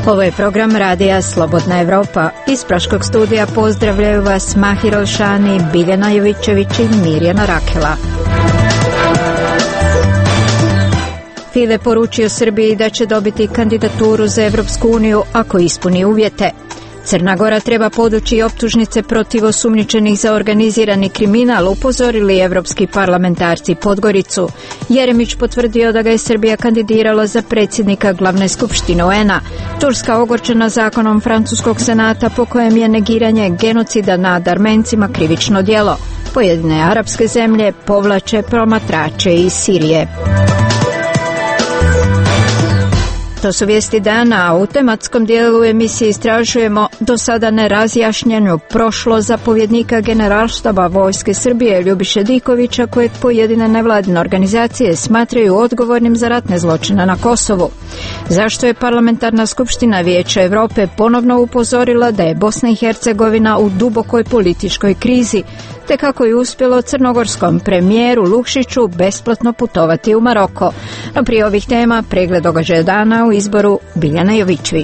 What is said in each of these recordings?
Ovo je program radija Slobodna Evropa. Iz Praškog studija pozdravljaju vas Mahir Olšani, Biljana Jovićević i Mirjana Rakela. File poručio Srbiji da će dobiti kandidaturu za Evropsku uniju ako ispuni uvjete. Crna Gora treba podući optužnice protiv osumnjičenih za organizirani kriminal, upozorili evropski parlamentarci Podgoricu. Jeremić potvrdio da ga je Srbija kandidirala za predsjednika glavne skupštine UN-a. Turska ogorčena zakonom francuskog senata po kojem je negiranje genocida nad Armencima krivično djelo. Pojedine arapske zemlje povlače promatrače iz Sirije. To su vijesti dana, a u tematskom dijelu emisije istražujemo do sada nerazjašnjenu prošlo zapovjednika Generalštaba Vojske Srbije Ljubiše Dikovića, kojeg pojedine nevladine organizacije smatraju odgovornim za ratne zločine na Kosovu. Zašto je Parlamentarna skupština Vijeća Europe ponovno upozorila da je Bosna i Hercegovina u dubokoj političkoj krizi, te kako je uspjelo crnogorskom premijeru Lukšiću besplatno putovati u Maroko. No prije ovih tema pregled događaja dana u izboru Biljana Jovićević.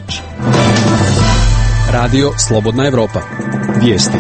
Radio Slobodna Evropa. Vijesti.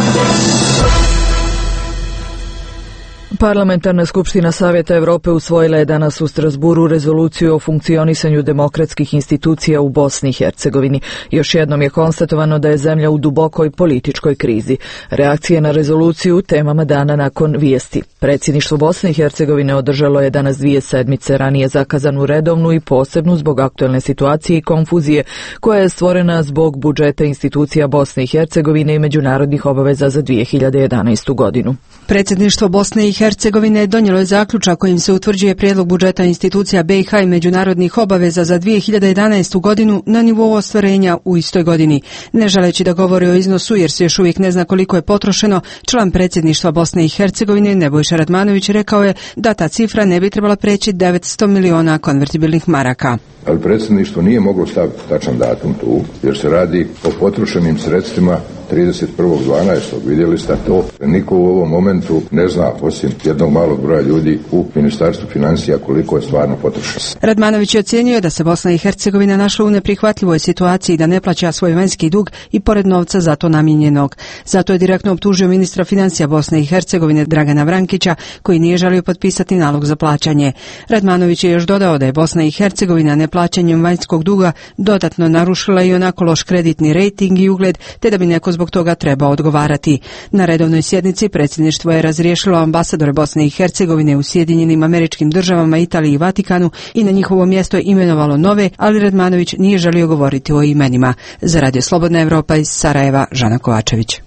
Parlamentarna skupština Savjeta Europe usvojila je danas u Strasburu rezoluciju o funkcionisanju demokratskih institucija u Bosni i Hercegovini. Još jednom je konstatovano da je zemlja u dubokoj političkoj krizi. Reakcije na rezoluciju temama dana nakon vijesti. Predsjedništvo Bosne i Hercegovine održalo je danas 2 sedmice ranije zakazanu redovnu i posebnu zbog aktualne situacije i konfuzije koja je stvorena zbog budžeta institucija Bosne i Hercegovine i međunarodnih obaveza za 2011. godinu. Predsjedništvo Bosne i Hercegovine donijelo je zaključak kojim se utvrđuje prijedlog budžeta institucija BiH i međunarodnih obaveza za 2011. godinu na nivou ostvarenja u istoj godini. Ne želeći da govori o iznosu jer se još uvijek ne zna koliko je potrošeno, član predsjedništva Bosne i Hercegovine Nebojša Radmanović rekao je da ta cifra ne bi trebala preći 900 miliona konvertibilnih maraka. Ali predsjedništvo nije moglo staviti tačan datum tu, jer se radi o potrošenim sredstvima 31.12. Vidjeli ste to. Niko u ovom momentu ne zna, osim jednog malog broja ljudi u Ministarstvu financija, koliko je stvarno potrošeno. Radmanović je ocijenio da se Bosna i Hercegovina našla u neprihvatljivoj situaciji da ne plaća svoj vanjski dug i pored novca za to namijenjenog. Zato je direktno optužio ministra financija Bosne i Hercegovine Dragana Vrankića, koji nije želio potpisati nalog za plaćanje. Radmanović je još dodao da je Bosna i Hercegovina neplaćanjem vanjskog duga dodatno narušila i onako loš kreditni rejting i ugled, te da bi neko zbog toga treba odgovarati. Na redovnoj sjednici predsjedništvo je razriješilo ambasadore Bosne i Hercegovine u Sjedinjenim Američkim Državama, Italiji i Vatikanu i na njihovo mjesto imenovalo nove, ali Radmanović nije želio govoriti o imenima. Za Radio Slobodna Evropa iz Sarajeva, Žana Kovačević.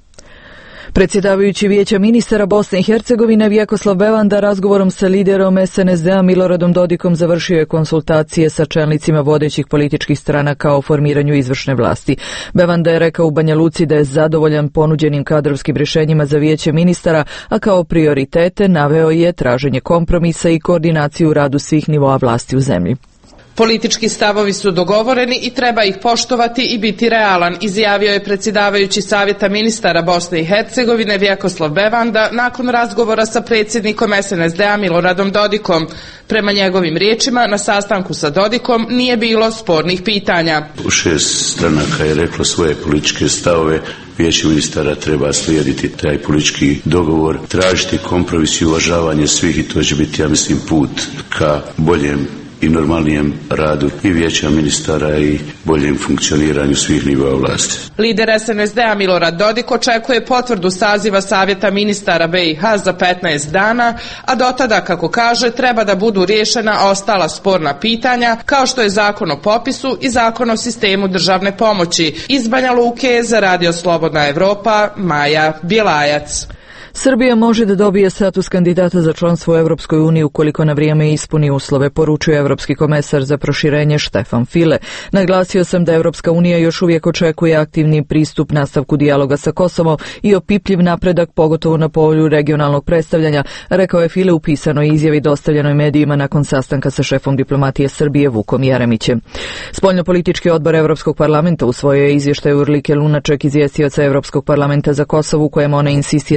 Predsjedavajući Vijeća ministara Bosne i Hercegovine Vjekoslav Bevanda razgovorom sa liderom SNSD-a Miloradom Dodikom završio je konsultacije sa čelnicima vodećih političkih stranaka o formiranju izvršne vlasti. Bevanda je rekao u Banja Luci da je zadovoljan ponuđenim kadrovskim rješenjima za Vijeće ministara, a kao prioritete naveo je traženje kompromisa i koordinaciju u radu svih nivoa vlasti u zemlji. Politički stavovi su dogovoreni i treba ih poštovati i biti realan, izjavio je predsjedavajući Savjeta ministara Bosne i Hercegovine Vjekoslav Bevanda nakon razgovora sa predsjednikom SNSD-a Miloradom Dodikom. Prema njegovim riječima, na sastanku sa Dodikom nije bilo spornih pitanja. 6 stranaka je reklo svoje političke stavove. Vijeće ministara treba slijediti taj politički dogovor, tražiti kompromis i uvažavanje svih i to će biti, ja mislim, put ka boljem i normalnijem radu i Vijeća ministara i boljem funkcioniranju svih nivoa vlasti. Lider SNSD-a Milorad Dodik očekuje potvrdu saziva Savjeta ministara BiH za 15 dana, a do tada, kako kaže, treba da budu riješena ostala sporna pitanja, kao što je zakon o popisu i zakon o sistemu državne pomoći. Iz Banja Luke za Radio Slobodna Evropa, Maja Bjelajac. Srbija može da dobije status kandidata za članstvo u Europskoj uniji ukoliko na vrijeme ispuni uslove, poručuje Europski komesar za proširenje Štefan File. Naglasio sam da Europska unija još uvijek očekuje aktivni pristup nastavku dijaloga sa Kosovom i opipljiv napredak, pogotovo na polju regionalnog predstavljanja, rekao je File u pisanoj izjavi dostavljenoj medijima nakon sastanka sa šefom diplomatije Srbije Vukom Jeremićem. Spoljnopolitički odbor Europskog parlamenta usvojio je izvještaj Urlike Lunaček, izvjestioca Europskog parlamenta za Kosovo, u kojem ona insistira na dijalogu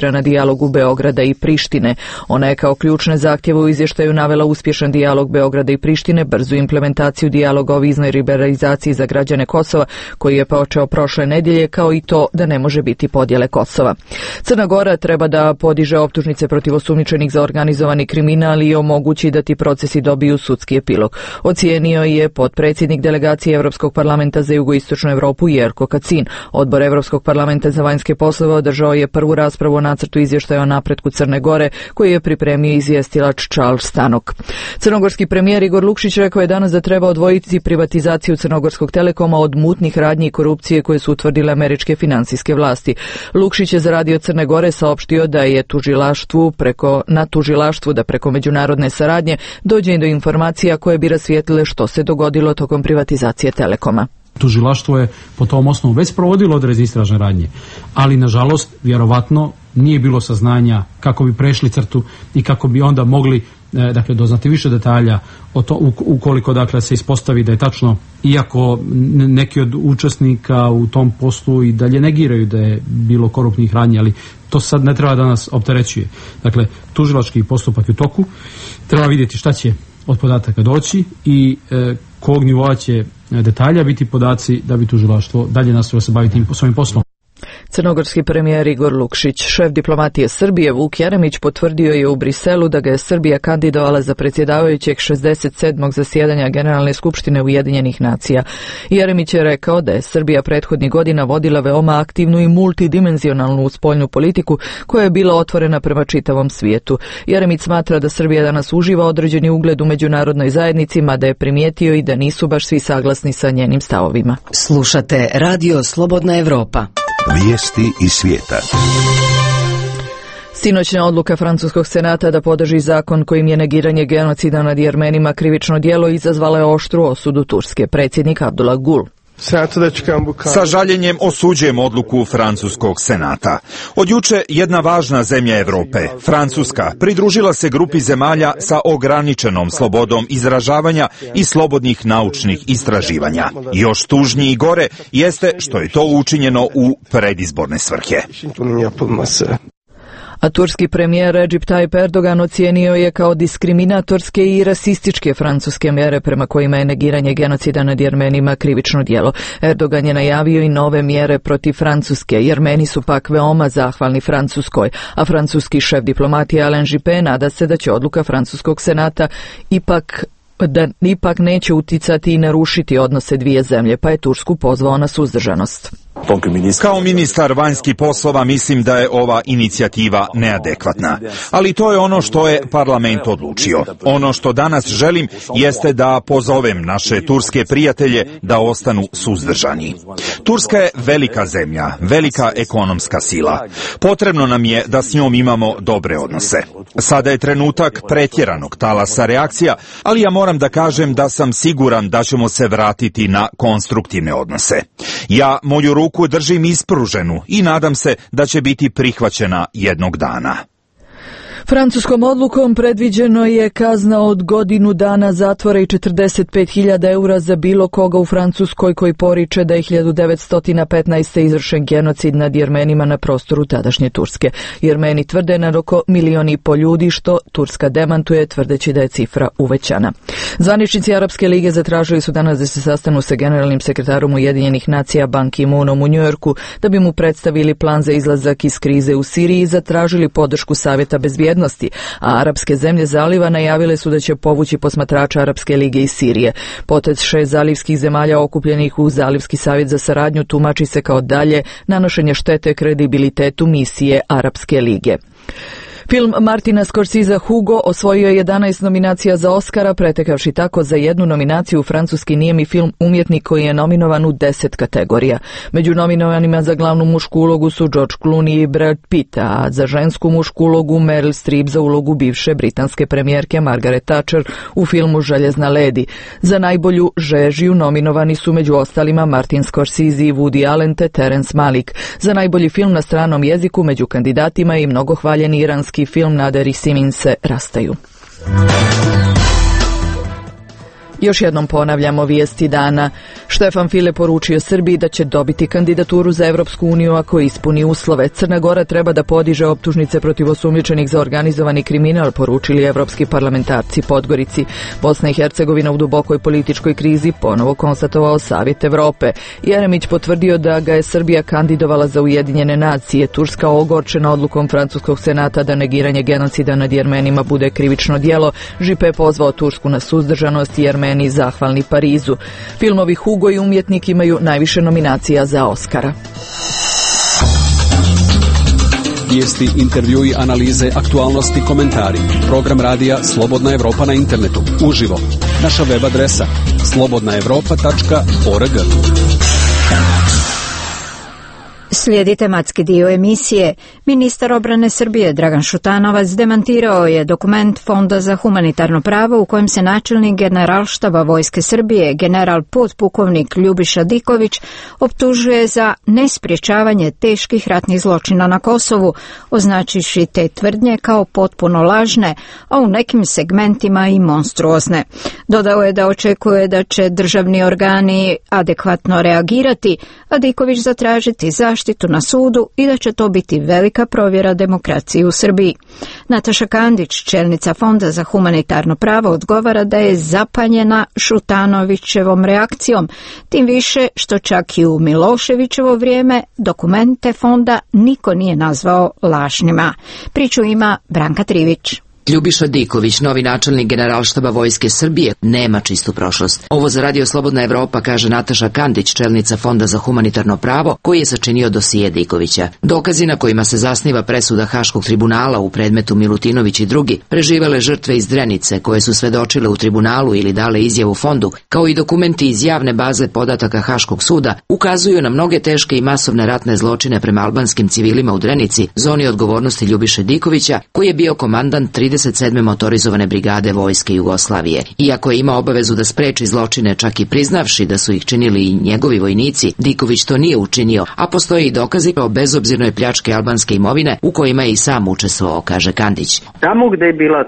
dijalogu Beograda i Prištine. Ona je kao ključne zahtjeve u izvještaju navela uspješan dijalog Beograda i Prištine, brzu implementaciju dijaloga o viznoj liberalizaciji za građane Kosova, koji je počeo prošle nedjelje, kao i to da ne može biti podjele Kosova. Crna Gora treba da podiže optužnice protiv osumnjičenih za organizovani kriminal i omogući da ti procesi dobiju sudski epilog. Ocijenio je potpredsjednik delegacije Europskog parlamenta za jugoistočnu Europu Jerko Kacin. Odbor Europskog parlamenta za vanjske poslove održao je prvu raspravu o nacrtu izvještaja o napretku Crne Gore, koji je pripremio izvjestilač Charles Stanok. Crnogorski premijer Igor Lukšić rekao je danas da treba odvojiti privatizaciju Crnogorskog Telekoma od mutnih radnji i korupcije koje su utvrdile američke financijske vlasti. Lukšić je za Radio Crne Gore saopštio da je na tužilaštvu da preko međunarodne saradnje dođe do informacija koje bi rasvijetlile što se dogodilo tokom privatizacije Telekoma. Tužilaštvo je po tom osnovu već provodilo određene istražne radnje, ali nažalost, vjerovatno, nije bilo saznanja kako bi prešli crtu i kako bi onda mogli doznati više detalja o to, ukoliko se ispostavi da je tačno, iako neki od učesnika u tom poslu i dalje negiraju da je bilo koruptivnih radnji, ali to sad ne treba da nas opterećuje. Dakle, tužilački postupak je u toku, treba vidjeti šta će od podataka doći i kog nivoa će detalja biti podaci da bi tužilaštvo dalje nastavilo se baviti svojim poslom. Crnogorski premijer Igor Lukšić. Šef diplomatije Srbije Vuk Jeremić potvrdio je u Briselu da ga je Srbija kandidovala za predsjedavajućeg 67. zasjedanja Generalne skupštine Ujedinjenih nacija. Jeremić je rekao da je Srbija prethodnih godina vodila veoma aktivnu i multidimenzionalnu spoljnu politiku koja je bila otvorena prema čitavom svijetu. Jeremić smatra da Srbija danas uživa određeni ugled u međunarodnoj zajednici, mada je primijetio i da nisu baš svi saglasni sa njenim stavovima. Slušate Radio Slobodna Evropa. Vijesti iz svijeta. Sinoćna odluka francuskog senata da podrži zakon kojim je negiranje genocida nad Jermenima krivično djelo izazvala je oštru osudu Turske. Predsjednik Abdullah Gül. Sa žaljenjem osuđujem odluku francuskog senata. Od juče jedna važna zemlja Europe, Francuska, pridružila se grupi zemalja sa ograničenom slobodom izražavanja i slobodnih naučnih istraživanja. Još tužnije i gore jeste što je to učinjeno u predizborne svrhe. A turski premijer Recep Tayyip Erdogan ocijenio je kao diskriminatorske i rasističke francuske mjere prema kojima je negiranje genocida nad Jermenima krivično djelo. Erdogan je najavio i nove mjere protiv Francuske. Jermeni su pak veoma zahvalni Francuskoj, a francuski šef diplomatije Alain Juppé nada se da će odluka francuskog senata ipak neće uticati i narušiti odnose dvije zemlje, pa je Tursku pozvao na suzdržanost. Kao ministar vanjskih poslova mislim da je ova inicijativa neadekvatna, ali to je ono što je parlament odlučio. Ono što danas želim jeste da pozovem naše turske prijatelje da ostanu suzdržani. Turska je velika zemlja, velika ekonomska sila. Potrebno nam je da s njom imamo dobre odnose. Sada je trenutak pretjeranog talasa reakcija, ali ja moram da kažem da sam siguran da ćemo se vratiti na konstruktivne odnose. Ja moju ruku držim ispruženu i nadam se da će biti prihvaćena jednog dana. Francuskom odlukom predviđeno je kazna od godinu dana zatvora i 45.000 eura za bilo koga u Francuskoj koji poriče da je 1915. izvršen genocid nad Jermenima na prostoru tadašnje Turske. Jermeni tvrde na oko 1,5 milijuna ljudi, što Turska demantuje tvrdeći da je cifra uvećana. Zvaničnici Arapske lige zatražili su danas da se sastanu sa generalnim sekretarom Ujedinjenih nacija Ban Ki-moonom u Njujorku da bi mu predstavili plan za izlazak iz krize u Siriji i zatražili podršku Savjeta bezbjednosti, a arapske zemlje zaliva najavile su da će povući posmatrača Arapske lige iz Sirije. Potez 6 zalivskih zemalja okupljenih u Zalivski savjet za saradnju tumači se kao dalje nanošenje štete kredibilitetu misije Arapske lige. Film Martina Scorsesea Hugo osvojio je 11 nominacija za Oscara, pretekavši tako za jednu nominaciju francuski nijemi film Umjetnik koji je nominovan u 10 kategorija. Među nominovanima za glavnu mušku ulogu su George Clooney i Brad Pitt, a za žensku mušku ulogu Meryl Streep za ulogu bivše britanske premijerke Margaret Thatcher u filmu Željezna lady. Za najbolju režiju nominovani su među ostalima Martin Scorsese i Woody Allen te Terence Malick. Za najbolji film na stranom jeziku među kandidatima i mnogo hvaljeni iranski film Naderi Simin se rastaju. Još jednom ponavljamo vijesti dana. Štefan File poručio Srbiji da će dobiti kandidaturu za Evropsku uniju ako ispuni uslove. Crna Gora treba da podiže optužnice protiv osumnjičenih za organizovani kriminal, poručili evropski parlamentarci Podgorici. Bosna i Hercegovina u dubokoj političkoj krizi, ponovo konstatovao Savjet Evrope. Jeremić potvrdio da ga je Srbija kandidovala za Ujedinjene nacije. Turska ogorčena odlukom francuskog senata da negiranje genocida nad Jermenima bude krivično djelo. Žipe pozvao Tursku na suzdržanost i Jermeni zahvalni Parizu. Filmovi Hugo i Umjetnik imaju najviše nominacija za Oskara. Vijesti, intervjui, analize, aktualnosti, komentari. Program radija Slobodna Evropa na internetu. Uživo. Naša web adresa slobodnaevropa.org. Slijedi tematski dio emisije. Ministar obrane Srbije Dragan Šutanovac demantirao je dokument Fonda za humanitarno pravo u kojem se načelnik Generalštaba Vojske Srbije, general potpukovnik Ljubiša Diković, optužuje za nespriječavanje teških ratnih zločina na Kosovu, označivši te tvrdnje kao potpuno lažne, a u nekim segmentima i monstruozne. Dodao je da očekuje da će državni organi adekvatno reagirati, a Diković zatražiti zaštitu na sudu i da će to biti velika provjera demokracije u Srbiji. Nataša Kandić, čelnica Fonda za humanitarno pravo, odgovara da je zapanjena Šutanovićevom reakcijom, tim više što čak i u Miloševićevo vrijeme dokumente fonda niko nije nazvao lažnima. Priču ima Branka Trivić. Ljubiša Diković, novi načelnik Generalštaba Vojske Srbije, nema čistu prošlost. Ovo za Radio Slobodna Evropa kaže Nataša Kandić, čelnica Fonda za humanitarno pravo, koji je sačinio dosije Dikovića. Dokazi na kojima se zasniva presuda Haškog tribunala u predmetu Milutinović i drugi, preživele žrtve iz Drenice koje su svedočile u tribunalu ili dale izjavu fondu, kao i dokumenti iz javne baze podataka Haškog suda, ukazuju na mnoge teške i masovne ratne zločine prema albanskim civilima u Drenici, zoni odgovornosti Ljubiše Dikovića, koji je bio komandant 37. motorizovane brigade Vojske Jugoslavije. Iako je imao obavezu da spreči zločine, čak i priznavši da su ih činili i njegovi vojnici, Diković to nije učinio, a postoji i dokazi o bezobzirnoj pljačke albanske imovine u kojima je i sam učestvovao, kaže Kandić. Tamo gde je bila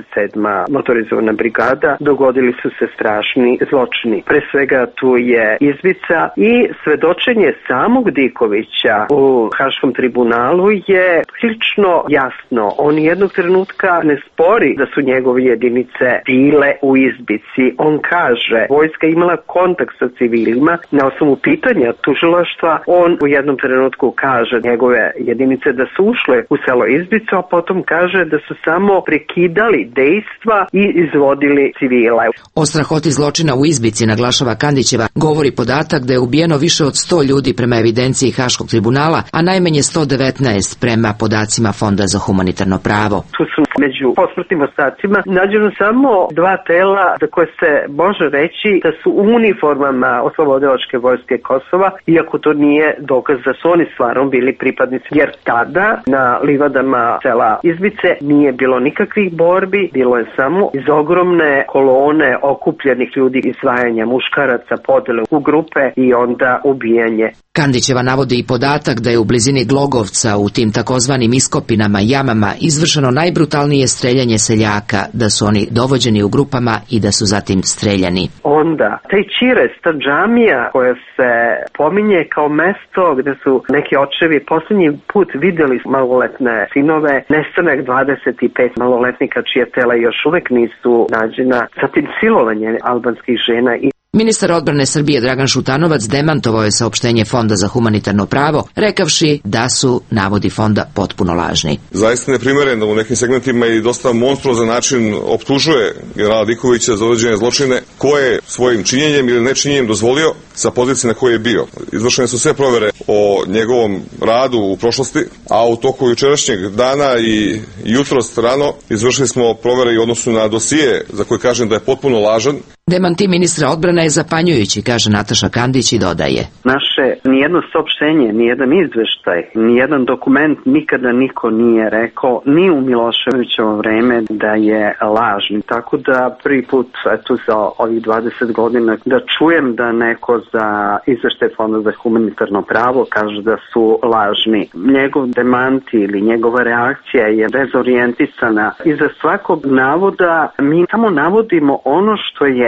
37. motorizovana brigada dogodili su se strašni zločini. Pre svega tu je izbica i svedočenje samog Dikovića u Haškom tribunalu je prilično jasno. On jednog trenutka ne spori da su njegove jedinice bile u izbici. On kaže, vojska imala kontakt sa civilima. Na osnovu pitanja tužilaštva, on u jednom trenutku kaže njegove jedinice da su ušle u selo Izbicu, a potom kaže da su samo prekidali dejstva i izvodili civile. O strahoti zločina u Izbici, naglašava Kandićeva, govori podatak da je ubijeno više od 100 ljudi prema evidenciji Haškog tribunala, a najmanje 119 prema podacima Fonda za humanitarno pravo. Tu su među posmrtnim ostacima nađeno samo 2 tela za koje se može reći da su u uniformama Oslobodilačke vojske Kosova, iako to nije dokaz da su oni stvarno bili pripadnici, jer tada na livadama sela Izbice nije bilo nikakvih borbi, bilo je samo iz ogromne kolone okupljenih ljudi, izdvajanja muškaraca, podele u grupe i onda ubijanje. Kandićeva navodi i podatak da je u blizini Glogovca u tim takozvanim iskopinama, jamama, izvršeno najbrutalnije streljanje seljaka, da su oni dovođeni u grupama i da su zatim streljani. Onda, taj Čires, ta džamija koja se pominje kao mesto gde su neki očevi posljednji put vidjeli maloletne sinove, nestanak 25 maloletnika čije tela još uvek nisu nađena, zatim silovanje albanskih žena i Ministar odbrane Srbije Dragan Šutanovac demantovao je saopštenje Fonda za humanitarno pravo, rekavši da su navodi fonda potpuno lažni. Zaista neprimereno u nekim segmentima i dosta monstruozan način optužuje generala Dikovića za određene zločine koje svojim činjenjem ili nečinjenjem dozvolio sa pozicije na kojoj je bio. Izvršene su sve provere o njegovom radu u prošlosti, a u toku jučerašnjeg dana i jutros rano izvršili smo provere i u odnosu na dosije za koje kažem da je potpuno lažan. Demanti ministra odbrane je zapanjujući, kaže Nataša Kandić i dodaje. Naše nijedno saopštenje, nijedan izveštaj, nijedan dokument nikada niko nije rekao, ni u Miloševićevo vreme da je lažni. Tako da prvi put za ovih 20 godina da čujem da neko za izveštaj Fonda za humanitarno pravo kaže da su lažni. Njegov demanti ili njegova reakcija je dezorijentisana. Iza svakog navoda mi samo navodimo ono što je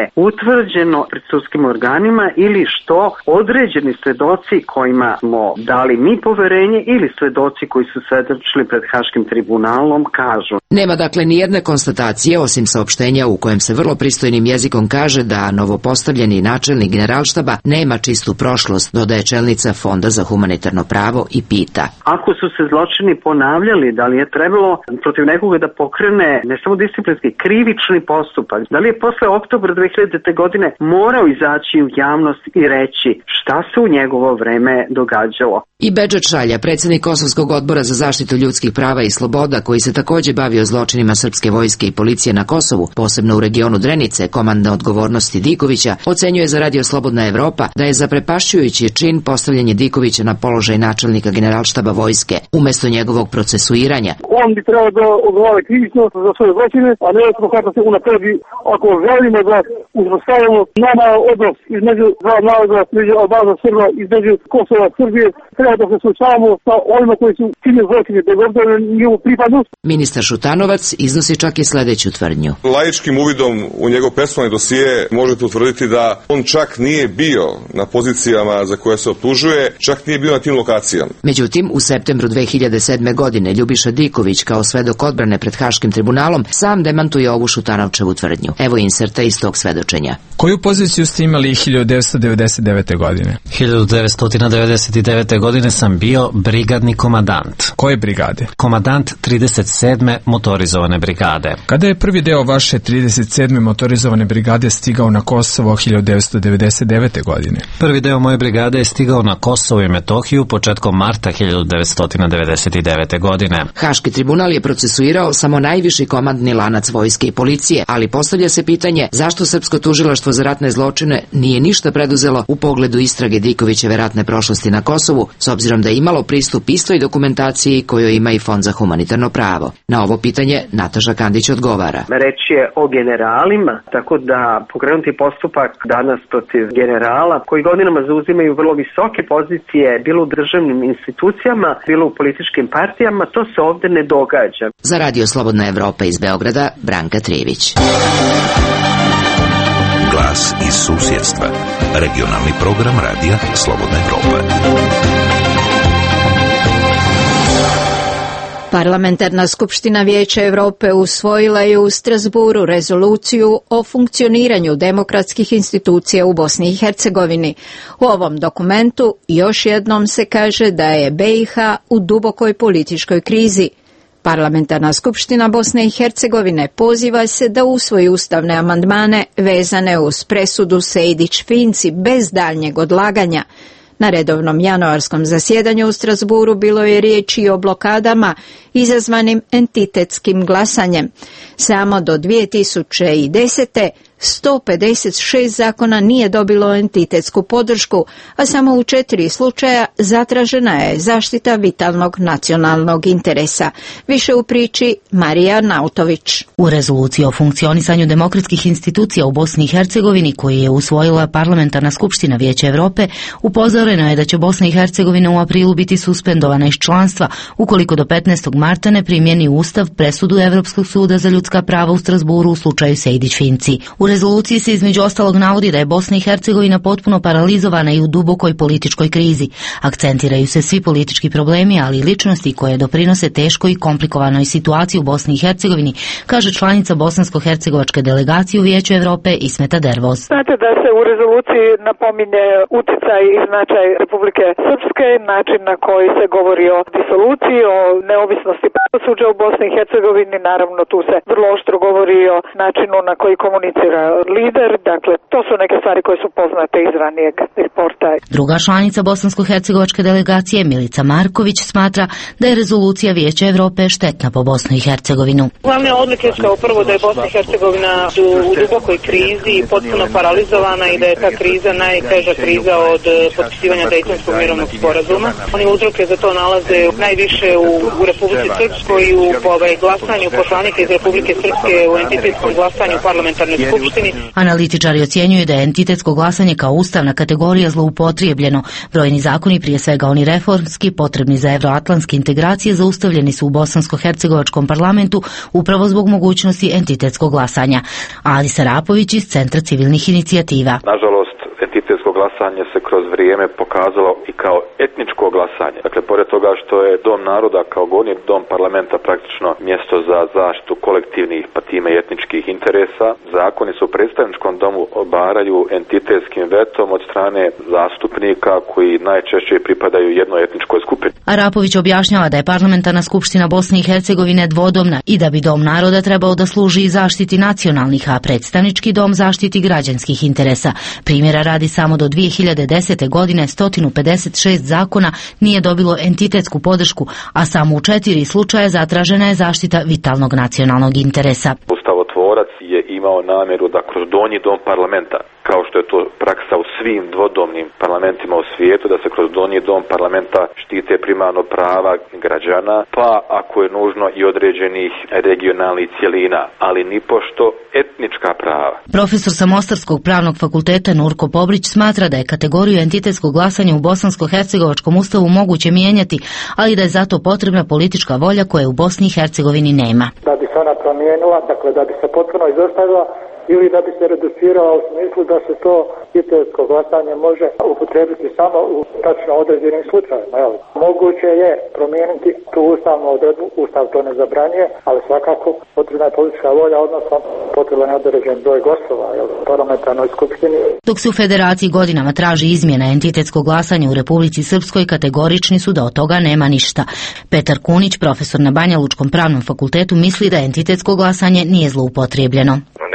utvrđeno pred sudskim organima ili što određeni svedoci kojima smo dali mi poverenje ili svedoci koji su svedočili pred Haškim tribunalom kažu. Nema dakle nijedne konstatacije osim saopštenja u kojem se vrlo pristojnim jezikom kaže da novopostavljeni načelnik Generalštaba nema čistu prošlost, dodaje čelnica Fonda za humanitarno pravo i pita. Ako su se zločini ponavljali, da li je trebalo protiv nekoga da pokrene ne samo disciplinski, krivični postupak? Da li je posle oktobra 2000. godine morao izaći u javnost i reći šta se u njegovo vreme događalo? I Bedžet Šalja, predsjednik Kosovskog odbora za zaštitu ljudskih prava i sloboda, koji se također bavio zločinima srpske vojske i policije na Kosovu, posebno u regionu Drenice, komandne odgovornosti Dikovića, ocenjuje za Radio Slobodna Evropa da je zaprepašćujući čin postavljanje Dikovića na položaj načelnika Generalštaba vojske, umjesto njegovog procesuiranja. On bi trebao da odgovara krivično za svoje zločine, a ne kako se unapredi. Ako želimo da uspostavimo nama odnos između dva naroda, između Albana i Srba, između Kosova i Srbije, treba da se suočavamo sa onima koji su činili zločine, bez obzira na njihovu pripadnost. Ministar Šutanovac iznosi čak i sledeću tvrdnju. Laičkim uvidom u njegov personalni dosije možete utvrditi da on čak nije bio na pozicijama za koje se optužuje, čak nije bio na tim lokacijama. Međutim, u septembru 2007. godine Ljubiša Diković kao svedok odbrane pred Haškim tribunalom sam demantuje ovu Šutanovčevu tvrdnju. Evo inserta iz tog svedočenja. Koju poziciju ste imali 1999. godine? 1999. godine sam bio brigadni komandant. Koje brigade? Komandant 37. motorizovane brigade. Kada je prvi deo vaše 37. motorizovane brigade stigao na Kosovo 1999. godine? Prvi deo moje brigade je stigao na Kosovo i Metohiju početkom marta 1999. godine. Haški tribunal je procesuirao samo najviši komandni lanac vojske i policije, ali postavlja se pitanje zašto Srpsko tužilaštvo za ratne zločine nije ništa preduzelo u pogledu istrage Dikovićeve ratne prošlosti na Kosovu, s obzirom da je imalo pristup istoj dokumentaciji koju ima i Fond za humanitarno pravo. Na ovo pitanje Nataša Kandić odgovara. Reč je o generalima, tako da pokrenuti postupak danas protiv generala koji godinama zauzimaju vrlo visoke pozicije, bilo u državnim institucijama, bilo u političkim partijama, to se ovde ne događa. Za Radio Slobodna Evropa iz Beograda, Branka Trivić. Glas iz susjedstva. Regionalni program Radija Slobodna Evropa. Parlamentarna skupština Vijeća Europe usvojila je u Strasburu rezoluciju o funkcioniranju demokratskih institucija u Bosni i Hercegovini. U ovom dokumentu još jednom se kaže da je BiH u dubokoj političkoj krizi. Parlamentarna skupština Bosne i Hercegovine poziva se da usvoji ustavne amandmane vezane uz presudu Sejdić-Finci bez daljnjeg odlaganja. Na redovnom januarskom zasjedanju u Strasburu bilo je riječi o blokadama izazvanim entitetskim glasanjem. Samo do 2010. 156 zakona nije dobilo entitetsku podršku, a samo u 4 slučaja zatražena je zaštita vitalnog nacionalnog interesa. Više u priči Marija Nautović. U rezoluciji o funkcionisanju demokratskih institucija u Bosni i Hercegovini, koju je usvojila Parlamentarna skupština Vijeća Europe, upozoreno je da će Bosna i Hercegovina u aprilu biti suspendovana iz članstva ukoliko do 15. marta ne primjeni Ustav presudu Evropskog suda za ljudska prava u Strasburu u slučaju Sejdić-Finci. U rezoluciji se između ostalog navodi da je Bosna i Hercegovina potpuno paralizovana i u dubokoj političkoj krizi. Akcentiraju se svi politički problemi, ali i ličnosti koje doprinose teškoj i komplikovanoj situaciji u Bosni i Hercegovini, kaže članica bosansko-hercegovačke delegacije u Vijeću Europe Ismeta Dervoz. Znate da se u rezoluciji napominje utjecaj i značaj Republike Srpske, način na koji se govori o disoluciji, o neovisnosti pravosuđa u Bosni i Hercegovini, naravno tu se vrlo oštro govori o načinu na koji komunicira lider, dakle to su neke stvari koje su poznate iz ranijeg reporta. Druga članica bosansko-hercegovačke delegacije Milica Marković smatra da je rezolucija Vijeća Europe štetna po Bosnu i Hercegovinu. Glavne odlike su kao prvo da je Bosna i Hercegovina u dubokoj krizi i potpuno paralizovana i da je ta kriza najteža kriza od potpisivanja Dejtonskog mirovnog sporazuma. Oni uzroke za to nalaze najviše u Republici Srpskoj i u glasanju poslanika iz Republike Srpske u entitetskom glasanju parlamentarne skupštine Skupštini. Analitičari ocjenjuju da je entitetsko glasanje kao ustavna kategorija zloupotrijebljeno. Brojni zakoni, prije svega oni reformski, potrebni za evroatlantske integracije, zaustavljeni su u bosansko-hercegovačkom parlamentu upravo zbog mogućnosti entitetskog glasanja. Alisa Rapović iz Centra civilnih inicijativa. Nažalost, entitetsko glasanje se kroz vrijeme pokazalo i kao etničko glasanje. Dakle, pored toga što je Dom naroda kao gornji dom parlamenta praktično mjesto za zaštitu kolektivnih pa time i etničkih interesa, zakoni se u predstavničkom domu obaraju entitetskim vetom od strane zastupnika koji najčešće pripadaju jednoj etničkoj skupini. Arapović objašnjava da je parlamentarna skupština Bosne i Hercegovine dvodobna i da bi Dom naroda trebao da služi i zaštiti nacionalnih, a predstavnički dom zaštiti građanskih interesa. Primjera radi, samo do 2010. godine 156 zakona nije dobilo entitetsku podršku, a samo u 4 slučaja zatražena je zaštita vitalnog nacionalnog interesa. Ustavotvorac je imao namjeru da kroz donji dom parlamenta, kao što je to praksa u svim dvodomnim parlamentima u svijetu, da se kroz donji dom parlamenta štite primarno prava građana, pa ako je nužno i određenih regionalnih cjelina, ali nipošto etnička prava. Profesor sa Mostarskog pravnog fakulteta Nurko Pobrić smatra da je kategoriju entitetskog glasanja u bosansko-hercegovačkom ustavu moguće mijenjati, ali da je zato potrebna politička volja koje u Bosni i Hercegovini nema. Da bi se ona promijenila, dakle da bi se potpuno izostavila ili da bi se reducirala u smislu da se to entitetsko glasanje može upotrijebiti samo u tačno određenim slučajevima. Moguće je promijeniti tu ustavnu odredbu, ustav to ne zabranjuje, ali svakako potrebna je politička volja, odnosno potreban je određen broj glasova u parlamentarnoj skupštini. Dok se u federaciji godinama traži izmjena entitetskog glasanja u Republici Srpskoj, kategorični su da od toga nema ništa. Petar Kunić, profesor na Banja Lučkom pravnom fakultetu, misli da entitetsko glasanje nije zloupotrijebljeno.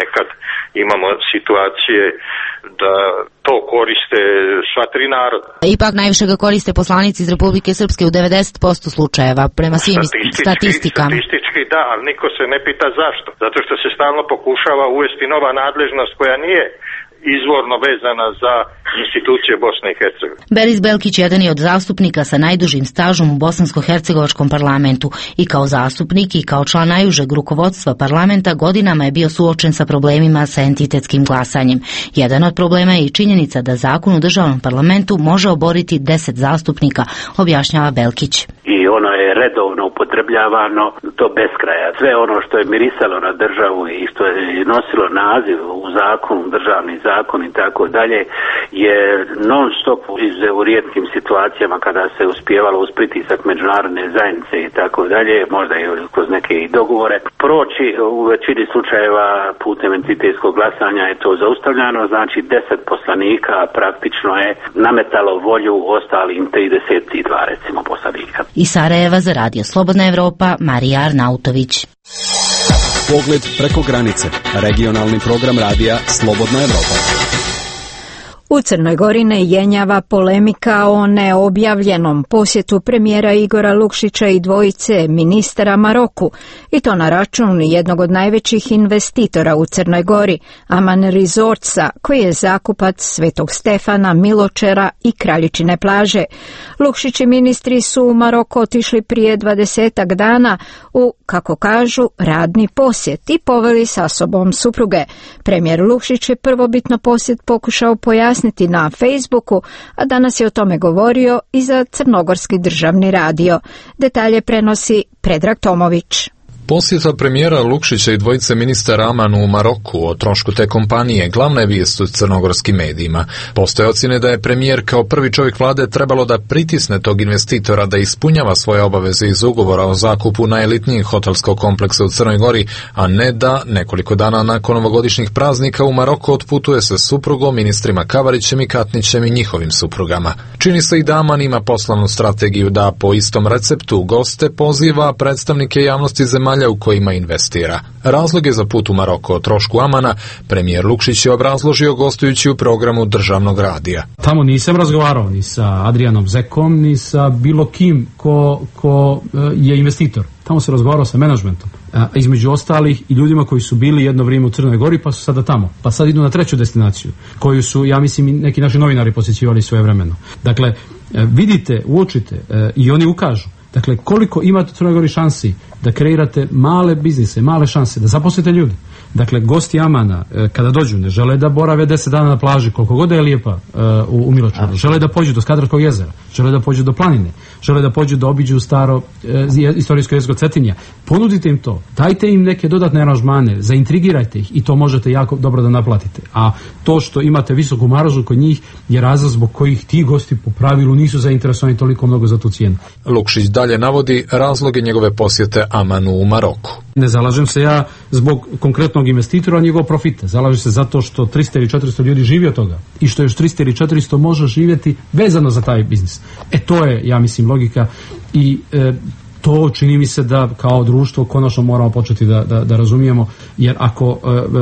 Imamo situacije da to koriste sva tri naroda. Ipak najviše ga koriste poslanici iz Republike Srpske u 90% slučajeva, prema svim statistikama. Statistički da, ali niko se ne pita zašto. Zato što se stalno pokušava uvesti nova nadležnost koja nije izvorno vezana za institucije Bosne i Hercegovine. Beris Belkić jedan je od zastupnika sa najdužim stažom u bosansko-hercegovačkom parlamentu i kao zastupnik i kao član najužeg rukovodstva parlamenta godinama je bio suočen sa problemima sa entitetskim glasanjem. Jedan od problema je i činjenica da zakon u državnom parlamentu može oboriti 10 zastupnika, objašnjava Belkić. I ono je redovno upotrebljavano do beskraja. Sve ono što je mirisalo na državu i što je nosilo naziv u zakonu, državni zakon i tako dalje, je non stop u rijetkim situacijama kada se uspijevalo uz pritisak međunarodne zajednice i tako dalje, možda i kroz neke i dogovore, proći u većini slučajeva putem entitetskog glasanja je to zaustavljano, znači 10 poslanika praktično je nametalo volju ostalim 32 recimo poslanika. Iz Sarajeva za Radio Slobodna Evropa, Marija Arnautović. Pogled preko granice. Regionalni program radija Slobodna Evropa. U Crnoj Gori ne jenjava polemika o neobjavljenom posjetu premijera Igora Lukšića i dvojice ministara Maroku, i to na račun jednog od najvećih investitora u Crnoj Gori, Aman Resortsa, koji je zakupac Svetog Stefana, Miločera i Kraljičine plaže. Lukšić i ministri su u Maroko otišli prije 20 dana u, kako kažu, radni posjet i poveli sa sobom supruge. Premijer Lukšić je prvobitno posjet pokušao pojasniti na Facebooku, a danas je o tome govorio i za Crnogorski državni radio. Detalje prenosi Predrag Tomović. Posjeta premijera Lukšića i dvojice ministara Amanu u Maroku o trošku te kompanije glavna je vijest u crnogorskim medijima. Postoje ocjene da je premijer kao prvi čovjek vlade trebalo da pritisne tog investitora da ispunjava svoje obaveze iz ugovora o zakupu najelitnijeg hotelskog kompleksa u Crnoj Gori, a ne da nekoliko dana nakon ovogodišnjih praznika u Maroko otputuje sa suprugom, ministrima Kavarićem i Katnićem i njihovim suprugama. Čini se i da Aman ima poslovnu strategiju da po istom receptu goste poziva predstavnike javnosti zemalja u kojima investira. Razloge za put u Maroko o trošku Amana premijer Lukšić je obrazložio gostujući u programu državnog radija. Tamo nisam razgovarao ni sa Adrianom Zekom, ni sa bilo kim ko je investitor. Tamo se razgovarao sa menadžmentom, između ostalih i ljudima koji su bili jedno vrijeme u Crnoj Gori pa su sada tamo. Pa sad idu na treću destinaciju koju su, ja mislim, neki naši novinari posjećivali svojevremeno. Dakle, vidite, uočite i oni ukažu Dakle, koliko imate u Crnoj Gori šansi da kreirate male biznise, male šanse, da zaposlite ljudi. Dakle, gosti Amana, kada dođu, ne žele da borave 10 dana na plaži, koliko god je lijepa u Miločaru. Žele da pođu do Skadarskog jezera, žele da pođu do planine, žele da pođu da obiđu staro istorijsko jezgro Cetinja. Ponudite im to, dajte im neke dodatne aranžmane, zaintrigirajte ih i to možete jako dobro da naplatite. A to što imate visoku maržu kod njih je razlog zbog kojih ti gosti po pravilu nisu zainteresovani toliko mnogo za tu cijenu. Lukšić dalje navodi razloge njegove posjete Amanu u Maroku. Ne zalažem se ja zbog konkretnog investitora, njegov profita. Zalažem se zato što 300 ili 400 ljudi živi od toga i što još 300 ili 400 može živjeti vezano za taj biznis. To je, ja mislim, logika i to čini mi se da kao društvo konačno moramo početi da razumijemo, jer ako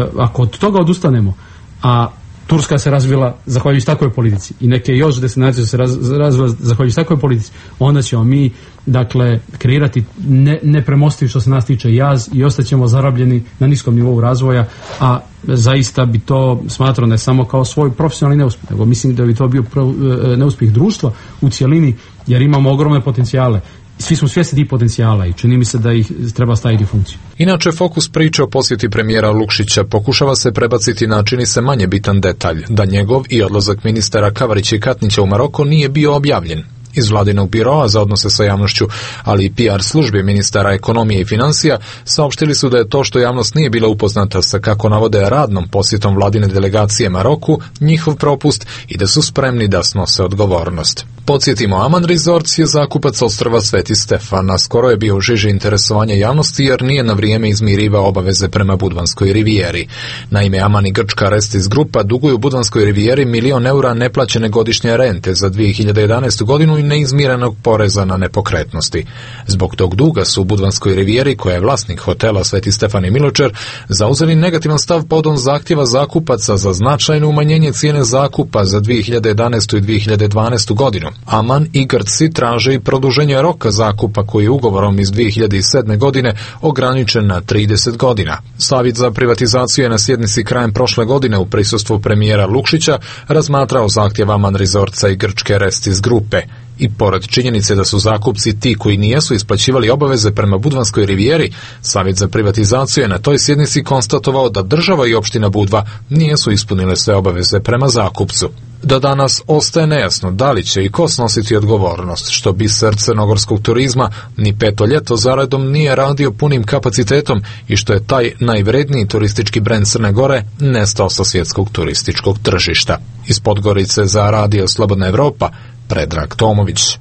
od toga odustanemo, a Turska se razvila zahvaljujući takvoj politici i neke još destinacije se razvila zahvaljujući takvoj politici, onda ćemo mi, dakle, kreirati nepremostiv što se nas tiče jaz i ostaćemo zarabljeni na niskom nivou razvoja, a zaista bi to smatrao ne samo kao svoj profesionalni neuspjeh, nego mislim da bi to bio neuspjeh društva u cjelini, jer imamo ogromne potencijale. Svi smo svjesni tih potencijala i čini mi se da ih treba staviti u funkciju. Inače, fokus priče o posjeti premijera Lukšića pokušava se prebaciti na, čini se, manje bitan detalj, da njegov i odlazak ministara Kavarića i Katnića u Maroko nije bio objavljen. Iz vladinog biroa za odnose sa javnošću, ali i PR službe ministara ekonomije i financija saopštili su da je to što javnost nije bila upoznata sa, kako navode, radnom posjetom vladine delegacije Maroku, njihov propust i da su spremni da snose odgovornost. Podsjetimo, Aman Resorts je zakupac ostrva Sveti Stefan, a skoro je bio u žiži interesovanja javnosti jer nije na vrijeme izmirivao obaveze prema Budvanskoj rivijeri. Naime, Aman i grčka Restis grupa duguju Budvanskoj rivijeri €1.000.000 neplaćene godišnje rente za 2011. godinu i neizmirenog poreza na nepokretnosti. Zbog tog duga su u Budvanskoj rivijeri, koja je vlasnik hotela Sveti Stefan i Miločer, zauzeli negativan stav povodom zahtjeva zakupaca za značajno umanjenje cijene zakupa za 2011. i 2012. godinu. Aman i Grci traže i produženje roka zakupa koji je ugovorom iz 2007. godine ograničen na 30 godina. Savjet za privatizaciju je na sjednici krajem prošle godine u prisustvu premijera Lukšića razmatrao zahtjev Aman Resortsa i grčke Restis grupe. I pored činjenice da su zakupci ti koji nijesu isplaćivali obaveze prema Budvanskoj rivijeri, Savjet za privatizaciju je na toj sjednici konstatovao da država i opština Budva nijesu ispunile sve obaveze prema zakupcu. Do danas ostaje nejasno da li će i ko snositi odgovornost, što biser crnogorskog turizma ni peto ljeto zaredom nije radio punim kapacitetom i što je taj najvredniji turistički brend Crne Gore nestao sa svjetskog turističkog tržišta. Iz Podgorice za Radio Slobodna Evropa, Predrag Tomović.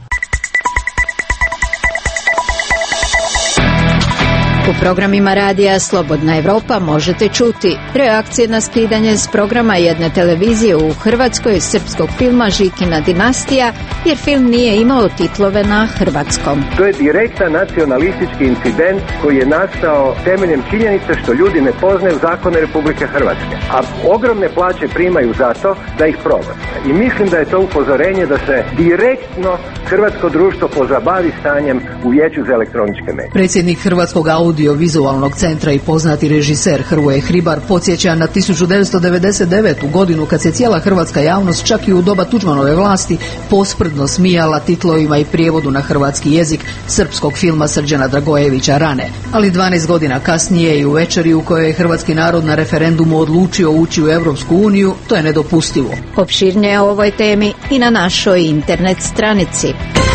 U programima radija Slobodna Evropa možete čuti reakcije na skidanje s programa jedne televizije u Hrvatskoj srpskog filma Žikina dinastija, jer film nije imao titlove na hrvatskom. To je direktan nacionalistički incident koji je nastao temeljem činjenice što ljudi ne poznaju zakone Republike Hrvatske, a ogromne plaće primaju zato da ih provode. I mislim da je to upozorenje da se direktno hrvatsko društvo pozabavi stanjem u Vijeću za elektroničke medije. Predsjednik Hrvatskog audiovizualnog centra i poznati režiser Hrvoje Hribar podsjeća na 1999. godinu kad se cijela hrvatska javnost, čak i u doba Tuđmanove vlasti, posprdno smijala titlovima i prijevodu na hrvatski jezik srpskog filma Srđana Dragojevića Rane. Ali 12 godina kasnije i u večeri u kojoj je hrvatski narod na referendumu odlučio ući u Europsku uniju, to je nedopustivo. Opširnije o ovoj temi i na našoj internet stranici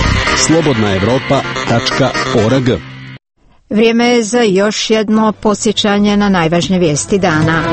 slobodnaevropa.org. Vrijeme je za još jedno podsjećanje na najvažnije vijesti dana.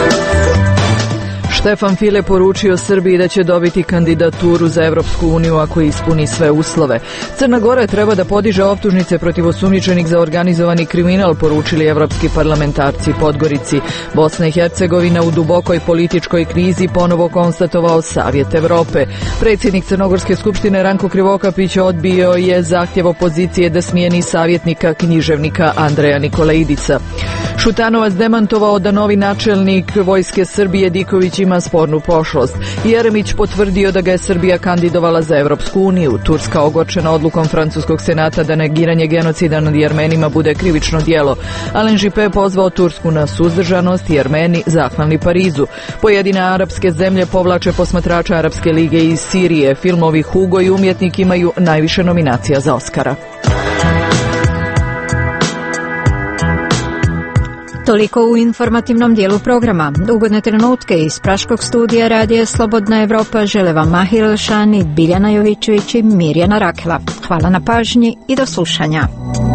Stefan File poručio Srbiji da će dobiti kandidaturu za Evropsku uniju ako ispuni sve uslove. Crna Gora treba da podiže optužnice protiv osumnjičenih za organizovani kriminal, poručili evropski parlamentarci Podgorici. Bosna i Hercegovina u dubokoj političkoj krizi, ponovo konstatovao Savjet Evrope. Predsjednik Crnogorske skupštine Ranko Krivokapić odbio je zahtjev opozicije da smijeni savjetnika književnika Andreja Nikolaidica. Šutanovac demantovao da novi načelnik Vojske Srbije Diković ima spornu prošlost. Jeremić potvrdio da ga je Srbija kandidovala za Evropsku uniju. Turska ogorčena odlukom francuskog senata da negiranje genocida nad Jermenima bude krivično djelo. Alain Juppé pozvao Tursku na suzdržanost i Jermeni zahvalni Parizu. Pojedine arapske zemlje povlače posmatrača Arapske lige iz Sirije. Filmovi Hugo i Umjetnik imaju najviše nominacija za Oskara. Toliko u informativnom dijelu programa. Ugodne trenutke iz Praškog studija Radija Slobodna Evropa žele vam Mahir Šani, Biljana Jovićević i Mirjana Rakela. Hvala na pažnji i do slušanja.